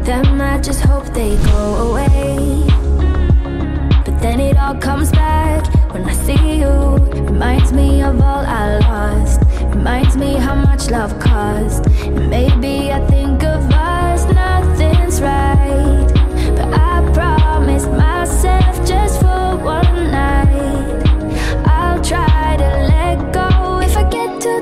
them, I just hope they go away. But then it all comes back when I see you. Reminds me of all I lost. Reminds me how much love cost. It